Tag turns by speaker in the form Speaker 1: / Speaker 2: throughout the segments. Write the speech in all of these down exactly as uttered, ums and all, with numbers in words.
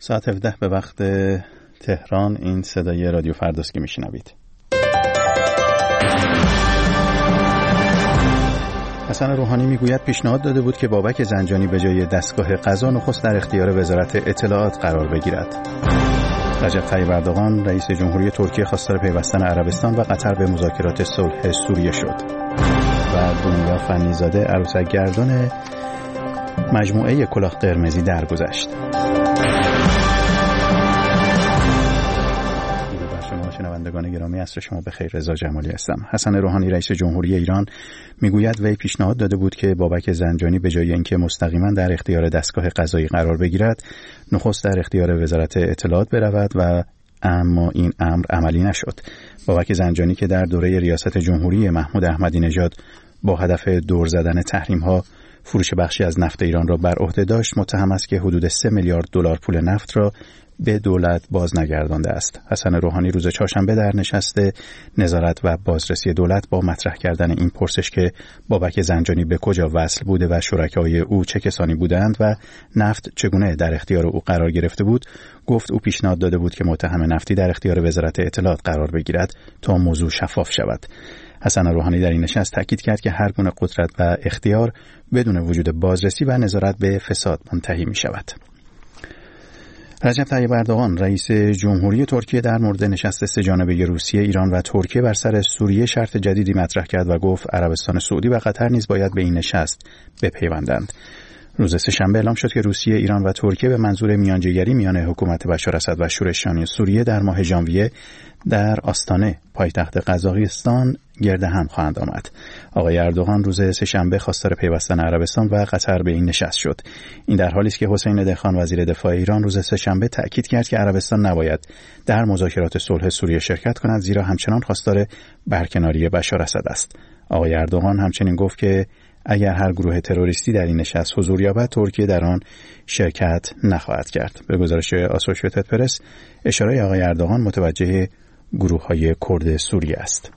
Speaker 1: ساعت هفده به وقت تهران. این صدای رادیو فرداست که میشنوید. حسن روحانی میگوید پیشنهاد داده بود که بابک زنجانی به جای دستگاه قضا نخست در اختیار وزارت اطلاعات قرار بگیرد. رجب طیب اردوغان رئیس جمهوری ترکیه خواستار پیوستن عربستان و قطر به مذاکرات صلح سوریه شد. و دنیا فنیزاده عروسک گردان مجموعه کلاه قرمزی درگذشت. شنوندگان گرامی، عصر شما بخیر. رضا جمالی هستم. حسن روحانی رئیس جمهوری ایران میگوید وی پیشنهاد داده بود که بابک زنجانی به جای اینکه مستقیما در اختیار دستگاه قضایی قرار بگیرد، نخست در اختیار وزارت اطلاعات برود و اما این امر عملی نشد. بابک زنجانی که در دوره ریاست جمهوری محمود احمدی نژاد با هدف دور زدن تحریم‌ها فروش بخشی از نفت ایران را بر عهده داشت، متهم است که حدود سه میلیارد دلار پول نفت را به دولت باز نگردانده است. حسن روحانی روز چهارشنبه در نشست نظارت و بازرسی دولت با مطرح کردن این پرسش که بابک زنجانی به کجا وصل بوده و شرکای او چه کسانی بودند و نفت چگونه در اختیار او قرار گرفته بود، گفت او پیشنهاد داده بود که متهم نفتی در اختیار وزارت اطلاعات قرار بگیرد تا موضوع شفاف شود. حسن روحانی در این نشست تاکید کرد که هر گونه قدرت و اختیار بدون وجود بازرسی و نظارت به فساد منتهی می شود. رجب طیب اردوغان رئیس جمهوری ترکیه در مورد نشست سه‌جانبه روسیه، ایران و ترکیه بر سر سوریه شرط جدیدی مطرح کرد و گفت عربستان سعودی و قطر نیز باید به این نشست بپیوندند. روز سه‌شنبه اعلام شد که روسیه، ایران و ترکیه به منظور میانجیگری میان حکومت بشار اسد و شورشیان سوریه در ماه ژانویه در آستانه پایتخت قزاقستان گرد هم خواهند آمد. آقای اردوغان روز سه‌شنبه خواستار پیوستن عربستان و قطر به این نشست شد. این در حالی است که حسین دهخان وزیر دفاع ایران روز سه‌شنبه تأکید کرد که عربستان نباید در مذاکرات صلح سوریه شرکت کند، زیرا همچنان خواستار برکناری بشار اسد است. آقای اردوغان همچنین گفت که اگر هر گروه تروریستی در این نشست حضور یابد، ترکیه در آن شرکت نخواهد کرد. به گزارش آسوشییتد پرس، اشاره آقای اردوغان متوجه گروه‌های کرد سوریه است.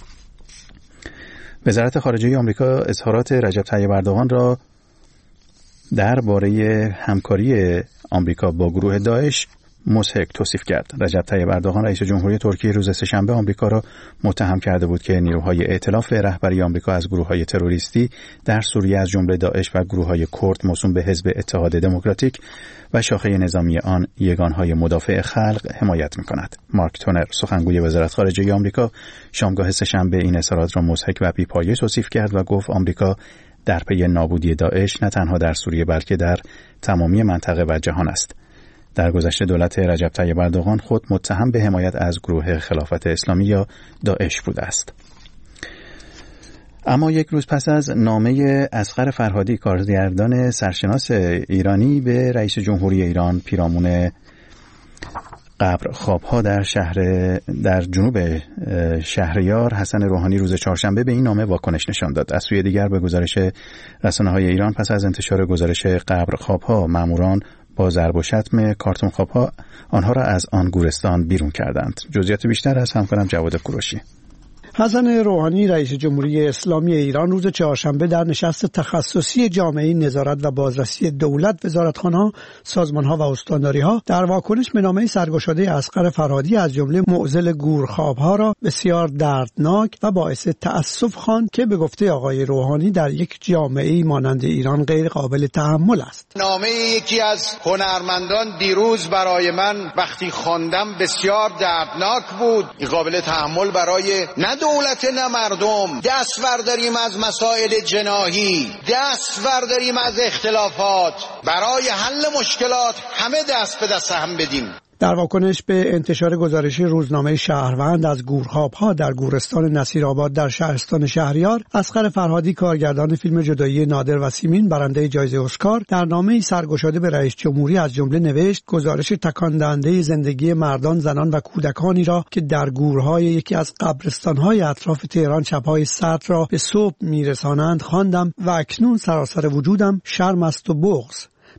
Speaker 1: وزارت خارجه آمریکا اظهارات رجب طیب اردوغان را درباره همکاری آمریکا با گروه داعش مضحک توصیف کرد. رجب طیب اردوغان رئیس جمهوری ترکیه روز سه‌شنبه آمریکا را متهم کرده بود که نیروهای ائتلاف رهبری آمریکا از گروه‌های تروریستی در سوریه از جمله داعش و گروه‌های کرد موسوم به حزب اتحاد دموکراتیک و شاخه نظامی آن یگانهای مدافع خلق حمایت می‌کند. مارک تونر سخنگوی وزارت خارجه آمریکا شامگاه سه‌شنبه این اظهارات را مضحک و بی‌پایه توصیف کرد و گفت آمریکا در پی نابودی داعش نه تنها در سوریه بلکه در تمامی منطقه و جهان است. در گذشته دولت رجب طیب اردوغان خود متهم به حمایت از گروه خلافت اسلامی یا داعش بوده است. اما یک روز پس از نامه اصغر فرهادی کارگردان سرشناس ایرانی به رئیس جمهوری ایران پیرامون قبر خوابها در شهر در جنوب شهریار، حسن روحانی روز چهارشنبه به این نامه واکنش نشان داد. از سوی دیگر به گزارش رسانه‌های ایران پس از انتشار گزارش قبر خوابها، ماموران با ضرب و شتم کارتون خوابها آنها را از آن گورستان بیرون کردند. جزئیات بیشتر از همکارم جواد کوروشی.
Speaker 2: حسن روحانی رئیس جمهوری اسلامی ایران روز چهارشنبه در نشست تخصصی جامعه نظارت و بازرسی دولت، وزارتخانه‌ها، سازمان‌ها و استانداری‌ها در واکنش به نامه سرگشاده اصغر فرهادی از جمله معضل گورخوابها را بسیار دردناک و باعث تأسف خواند که به گفته آقای روحانی در یک جامعه مانند ایران غیر قابل تحمل است.
Speaker 3: نامه یکی از هنرمندان دیروز برای من وقتی خواندم بسیار دردناک بود. قابل تحمل برای نه دولت نه مردم. دست برداریم از مسائل جناحی، دست برداریم از اختلافات، برای حل مشکلات همه دست به دست هم بدیم.
Speaker 2: در واکنش به انتشار گزارش روزنامه شهروند از گورخوابها در گورستان نصیرآباد در شهرستان شهریار، اصغر فرهادی کارگردان فیلم جدایی نادر و سیمین برنده جایزه اسکار در نامه‌ای سرگشاده به رئیس جمهوری از جمله نوشت گزارش تکان دهنده زندگی مردان، زنان و کودکانی را که در گورهای یکی از قبرستان‌های اطراف تهران شب‌های سرد را به صبح می‌رسانند خواندم و اکنون سراسر وجودم شرم است و بغض.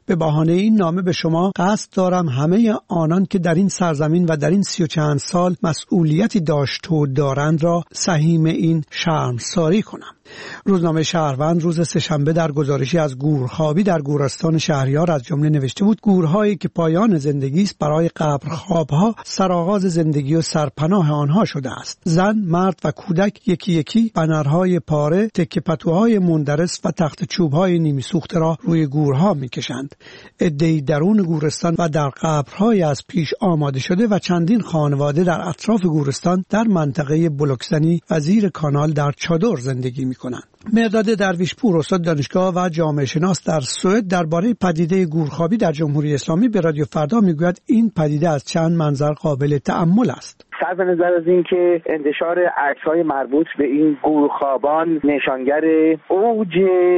Speaker 2: به بهانه این نامه به شما قصد دارم همه آنان که در این سرزمین و در این سی و چند سال مسئولیتی داشت و دارند را سهیم این شرمساری کنم. روزنامه شهروند روز سه‌شنبه در گزارشی از گورخوابی در گورستان شهریار از جمله نوشته بود: گورهایی که پایان زندگی است برای قبرخوابها سرآغاز زندگی و سرپناه آنها شده است. زن، مرد و کودک یکی یکی بنرهای پاره، تکه پتوهای مندرس و تخت چوبهای نیمی سوخته را روی گورها میکشند. عده‌ای درون گورستان و در قبرهای از پیش آماده شده و چندین خانواده در اطراف گورستان در منطقه بلوکزنی و زیر کانال در چادر زندگی می کنند. مرداد درویشپور استاد دانشگاه و جامعه شناس در سوئد درباره پدیده گورخوابی در جمهوری اسلامی به رادیو فردا میگوید این پدیده از چند منظر قابل تأمل است.
Speaker 4: صرف نظر از این که انتشار عکس‌های مربوط به این گورخوابان نشانگر اوج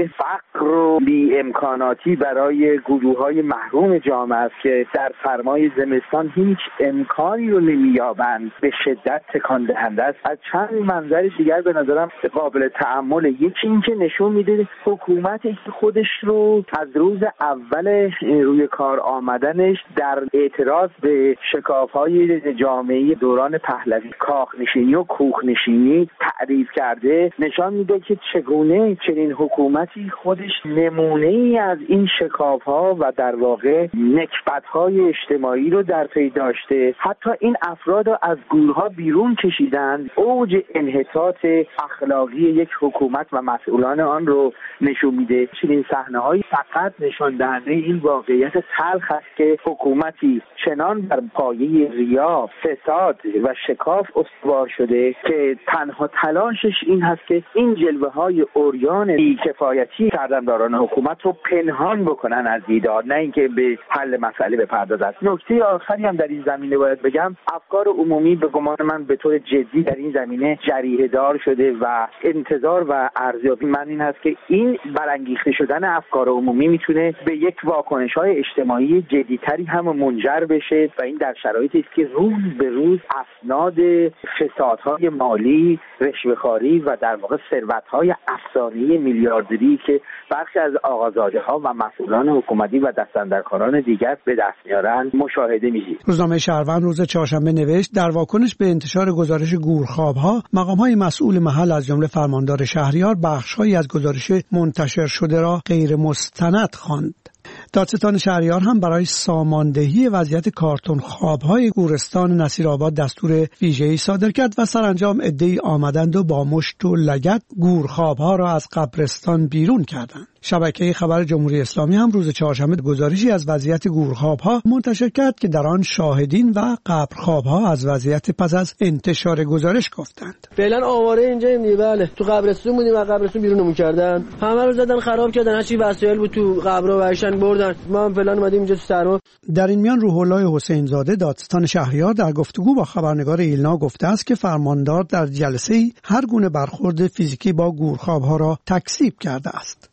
Speaker 4: فقر و بی‌امکاناتی برای گروه‌های محروم جامعه است که در سرمای زمستان هیچ امکانی رو نمی‌یابند، به شدت تکان دهنده است. از چند منظر دیگر به نظرم قابل تأمل. یکی این که نشون میده حکومتی که خودش رو از روز اول روی کار آمدنش در اعتراض به شکاف‌های جامعه دوران پهلوی کاخنشینی و کوخنشینی تعریف کرده، نشان میده که چگونه چنین حکومتی خودش نمونه ای از این شکاف‌ها و در واقع نکبت‌های اجتماعی رو در پی داشته. حتی این افراد رو از گورها بیرون کشیدند. اوج انحطاط اخلاقی یک حکومت و مسئولان آن رو نشون میده. چنین صحنه‌هایی فقط نشان دهنده این واقعیت تلخ است که حکومتی چنان بر پایه ریا، فساد و شکاف استوار شده که تنها تلاشش این هست که این جلوه‌های عریان بی‌کفایتی سردمداران حکومت رو پنهان بکنن از دیدار، نه اینکه به حل مسئله بپردازند. نکته آخری هم در این زمینه باید بگم، افکار عمومی به گمان من به طور جدی در این زمینه جریحه دار شده و انتظار و ارزیابی من این هست که این برانگیخته شدن افکار عمومی میتونه به یک واکنش‌های اجتماعی جدی‌تری هم منجر بشه و این در شرایطی است که روز به روز اسناد فسادهای مالی، رشوه‌خواری و در واقع ثروت‌های افسانه‌ای میلیاردری که برخی از آقازاده‌ها و مسئولان حکومتی و دستاندرکاران دیگر به دست میارند مشاهده می‌شود.
Speaker 2: روزنامه شهروند روز چهارشنبه نوشت در واکنش به انتشار گزارش گورخواب‌ها، مقام‌های مسئول محل از جمله فرماندار شهریار بخش‌هایی از گزارش منتشر شده را غیر مستند خواند. دادستان شهریار هم برای ساماندهی وضعیت کارتون خواب‌های گورستان نصیرآباد دستور ویژه‌ای صادر کرد و سرانجام عده‌ای آمدند و با مشت و لگد گورخواب‌ها را از قبرستان بیرون کردند. شبکه خبر جمهوری اسلامی هم روز چهارشنبه گزارشی از وضعیت گورخواب‌ها منتشر کرد که در آن شاهدین و قبرخواب‌ها از وضعیت پس از انتشار گزارش گفتند.
Speaker 5: فعلا آواره اینجاییم دیگه. بله، تو قبرستون بودیم و قبرستون بیرونمون کردن، همه رو زدن خراب کردن، هر چی وسایل بود تو قبرها ورشن بردن. ما هم فعلا اومدیم اینجا تو سرما.
Speaker 2: در این میان روح الله حسین زاده دادستان شهریار در گفتگو با خبرنگار ایلنا گفته است که فرماندار در جلسه‌ای هر گونه برخورد فیزیکی با گورخواب‌ها را تکذیب کرده است.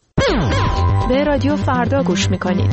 Speaker 6: به رادیو فردا گوش میکنید.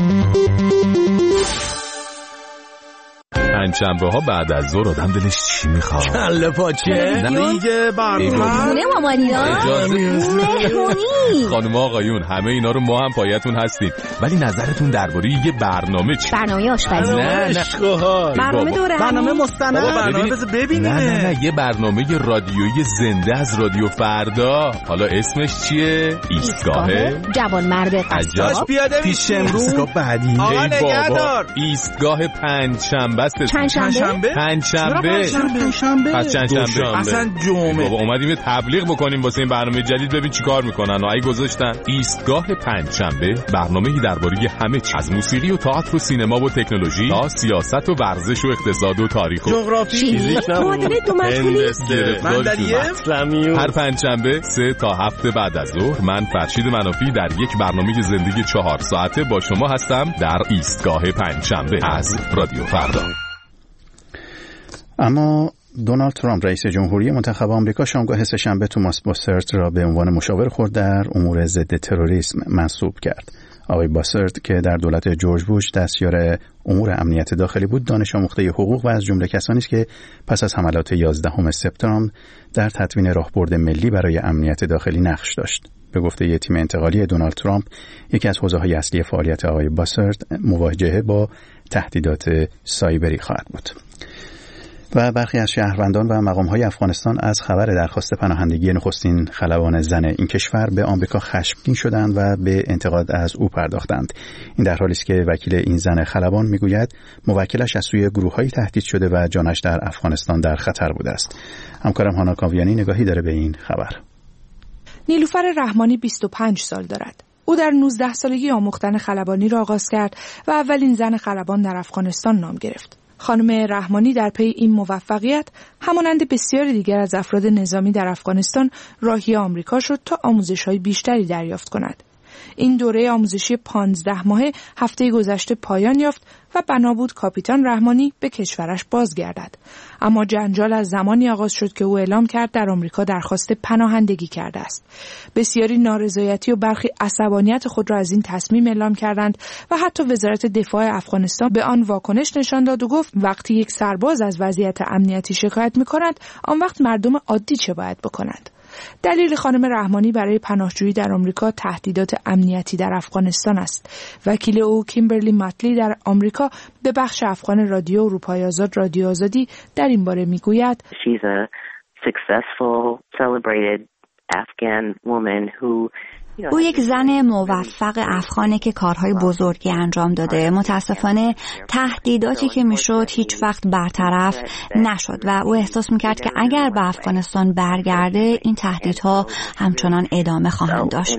Speaker 7: پنجشنبه ها بعد از ظهر آدم دلش چی میخواد؟
Speaker 8: کله پاچه، دیگه برنامه،
Speaker 9: خونه مامانینا، مهمونی.
Speaker 7: خانم آقایون همه اینا رو ما هم پایتون هستیم، ولی نظرتون درباره یه برنامه چی؟
Speaker 9: برنامه آشپزی.
Speaker 7: نه نه
Speaker 9: برنامه دوره،
Speaker 8: برنامه مستند، برنامه بذار ببینیم.
Speaker 7: نه نه نه یه برنامه رادیویی زنده از رادیو فردا. حالا اسمش چیه؟ ایستگاه
Speaker 9: جوانمرد قصاب.
Speaker 8: پیاده پیش امروز
Speaker 7: بعدی.
Speaker 8: آقا نگهدار.
Speaker 7: ایستگاه پنجشنبه است.
Speaker 9: پنجشنبه؟
Speaker 7: پنجشنبه.
Speaker 8: پنجشنبه.
Speaker 7: پس چندشنبه.
Speaker 8: اصلا جمعه.
Speaker 7: بابا اومدیم یه تبلیغ بکنیم واسه این برنامه جدید، ببین چیکار میکنن. و ای گذاشتن ایستگاه پنجشنبه، برنامه‌ای درباره همه چیز، از موسیقی و تئاتر و سینما و تکنولوژی تا سیاست و ورزش و اقتصاد و تاریخ و
Speaker 8: جغرافی،
Speaker 9: فیزیک، معادله دو مجهولی،
Speaker 8: مندلیه.
Speaker 7: هر پنجشنبه سه تا هفت بعد از ظهر من فرشید منافی در یک برنامه زندگی چهار ساعته با شما هستم در ایستگاه پنجشنبه از رادیو فردا.
Speaker 1: اما دونالد ترامپ رئیس جمهوری منتخب آمریکا شامگاه سه‌شنبه توماس بوسترت را به عنوان مشاور خود در امور ضد تروریسم منصوب کرد. آقای باسرد که در دولت جورج بوش دستیار امور امنیت داخلی بود، دانش آموخته حقوق و از جمله کسانی است که پس از حملات یازدهم سپتامبر در تدوین راهبرد ملی برای امنیت داخلی نقش داشت. به گفته یه تیم انتقالی دونالد ترامپ، یکی از حوزه‌های اصلی فعالیت آقای باسرد مواجهه با تهدیدات سایبری خواهد بود. و برخی از شهروندان و مقام‌های افغانستان از خبر درخواست پناهندگی نخستین خلبان زن این کشور به آمریکا خشمگین شدند و به انتقاد از او پرداختند. این در حالی است که وکیل این زن خلبان میگوید موکلش از سوی گروه‌هایی تهدید شده و جانش در افغانستان در خطر بوده است. همکارم هانا کاویانی نگاهی داره به این خبر.
Speaker 10: نیلوفر رحمانی بیست و پنج سال دارد. او در نوزده سالگی آموختن خلبانی را آغاز کرد و اولین زن خلبان در افغانستان نام گرفت. خانم رحمانی در پی این موفقیت همانند بسیاری دیگر از افراد نظامی در افغانستان راهی آمریکا شد تا آموزش‌های بیشتری دریافت کند. این دوره آموزشی پانزده ماهه هفته گذشته پایان یافت و بنا بود کاپیتان رحمانی به کشورش بازگردد. اما جنجال از زمانی آغاز شد که او اعلام کرد در آمریکا درخواست پناهندگی کرده است. بسیاری نارضایتی و برخی عصبانیت خود را از این تصمیم اعلام کردند و حتی وزارت دفاع افغانستان به آن واکنش نشان داد و گفت وقتی یک سرباز از وضعیت امنیتی شکایت می‌کند، آن وقت مردم عادی چه باید بکنند؟ دلیل خانم رحمانی برای پناهجویی در آمریکا تهدیدات امنیتی در افغانستان است. وکیل او کیمبرلی ماتلی در آمریکا به بخش افغان رادیو اروپای آزاد رادیو آزادی در این باره میگوید
Speaker 11: She's a successful, celebrated Afghan woman who
Speaker 9: او یک زن موفق افغانه که کارهای بزرگی انجام داده. متاسفانه تهدیداتی که میشد هیچ وقت برطرف نشد و او احساس میکرد که اگر به افغانستان برگرده این تهدیدها همچنان ادامه خواهند داشت.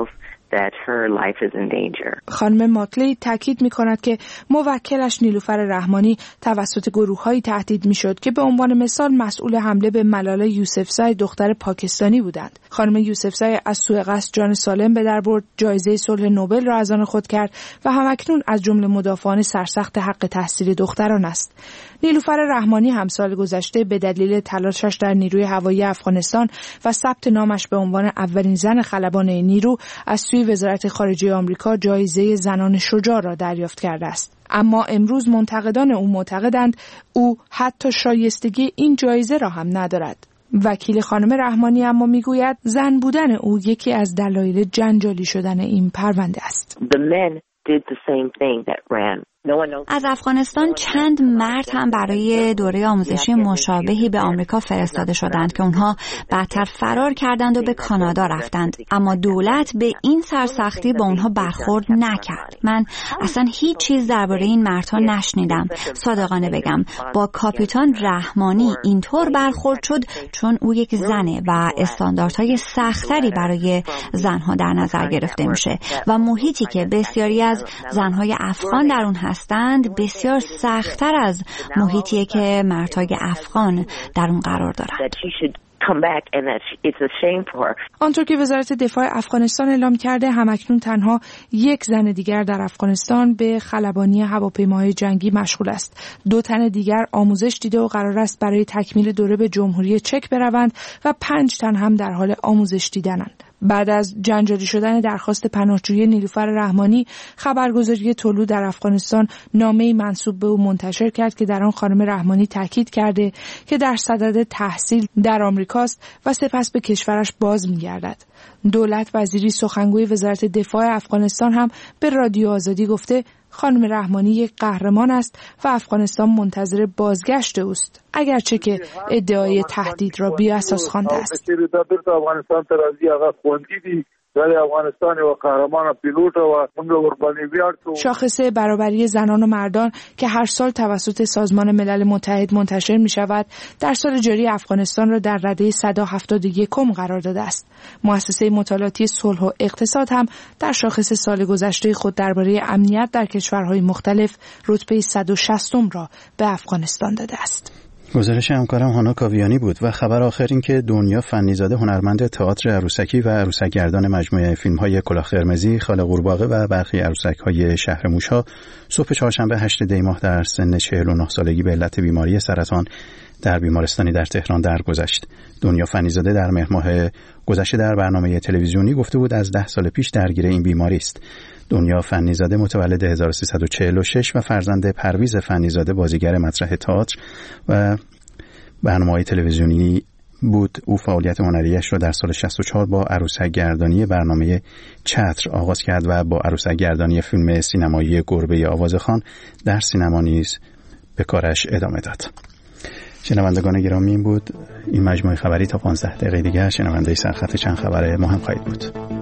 Speaker 11: that her life is in danger.
Speaker 10: خانم ماتلی تاکید می‌کند که موکلش نیلوفر رحمانی توسط گروه‌هایی تهدید می‌شد که به عنوان مثال مسئول حمله به ملاله یوسفزای دختر پاکستانی بودند. خانم یوسفزای از سوء قصد جان سالم به در برد، جایزه صلح نوبل را از آن خود کرد و همکنون از جمله مدافعان سرسخت حق تحصیل دختران است. نیلوفر رحمانی هم سال گذشته به دلیل تلاشش در نیروی هوایی افغانستان و ثبت نامش به عنوان اولین زن خلبان نیرو از سوی وزارت خارجه آمریکا جایزه زنان شجاع را دریافت کرده است. اما امروز منتقدان او معتقدند او حتی شایستگی این جایزه را هم ندارد. وکیل خانم رحمانی اما میگوید زن بودن او یکی از دلایل جنجالی شدن این پرونده است.
Speaker 11: The men did the same thing that ran.
Speaker 9: از افغانستان چند مرد هم برای دوره آموزشی مشابهی به آمریکا فرستاده شدند که اونها بعدتر فرار کردند و به کانادا رفتند، اما دولت به این سرسختی با اونها برخورد نکرد. من اصلا هیچ چیز درباره این مردها نشنیدم. صادقانه بگم با کاپیتان رحمانی اینطور برخورد شد چون او یک زنه و استانداردهای سختری برای زنها در نظر گرفته میشه و محیطی که بسیاری از زنهای افغان در اون هستند بسیار سخت‌تر از محیطی که مردهای افغان در اون قرار دارند.
Speaker 10: آنطور که وزارت دفاع افغانستان اعلام کرده همکنون تنها یک زن دیگر در افغانستان به خلبانی هواپیماهای جنگی مشغول است. دو تن دیگر آموزش دیده و قرار است برای تکمیل دوره به جمهوری چک بروند و پنج تن هم در حال آموزش دیدنند. بعد از جنجالی شدن درخواست پناهجویی نیلوفر رحمانی، خبرگزاری طلوع در افغانستان نامه‌ای منسوب به او منتشر کرد که در آن خانم رحمانی تاکید کرده که در صدد تحصیل در آمریکاست و سپس به کشورش باز می‌گردد. دولت وزیری سخنگوی وزارت دفاع افغانستان هم به رادیو آزادی گفته خانم رحمانی یک قهرمان است و افغانستان منتظر بازگشت اوست، اگرچه که ادعای تهدید را بی اساس خوانده است.
Speaker 12: ولی افغانستان و قهرمان پیلوت و موږ ورباندې ویاړ کوو.
Speaker 10: شاخصه برابری زنان و مردان که هر سال توسط سازمان ملل متحد منتشر می شود در سال جاری افغانستان را در رده صد و هفتاد و یک قرار داده است. مؤسسه مطالعاتی صلح و اقتصاد هم در شاخص سال گذشته خود درباره امنیت در کشورهای مختلف رتبه صد و شصت را به افغانستان داده است.
Speaker 1: گزارش همکارم هانا کاویانی بود. و خبر آخر این که دنیا فنیزاده هنرمند تئاتر عروسکی و عروسک‌گردان مجموعه فیلم‌های کلاه قرمزی، خاله قورباغه و برخی عروسک‌های شهر موش‌ها صبح چهارشنبه هشت دی ماه در سن چهل و نه سالگی به علت بیماری سرطان در بیمارستانی در تهران درگذشت. دنیا فنیزاده در مهر ماه گذشته در برنامه تلویزیونی گفته بود از ده سال پیش درگیر این بیماری است. دنیا فنیزاده متولد هزار و سیصد و چهل و شش و فرزند پرویز فنیزاده بازیگر مطرح تئاتر و برنامه‌های تلویزیونی بود. او فعالیت هنریش را در سال شصت و چهار با عروسک گردانی برنامه چتر آغاز کرد و با عروسک گردانی فیلم سینمایی گربه آوازخوان در سینما نیز به کارش ادامه داد. شنوندگان گرامی، این بود این مجموعه خبری. تا پانزده دقیقه دیگر شنونده سرخط چند خبره ما هم خواهید بود.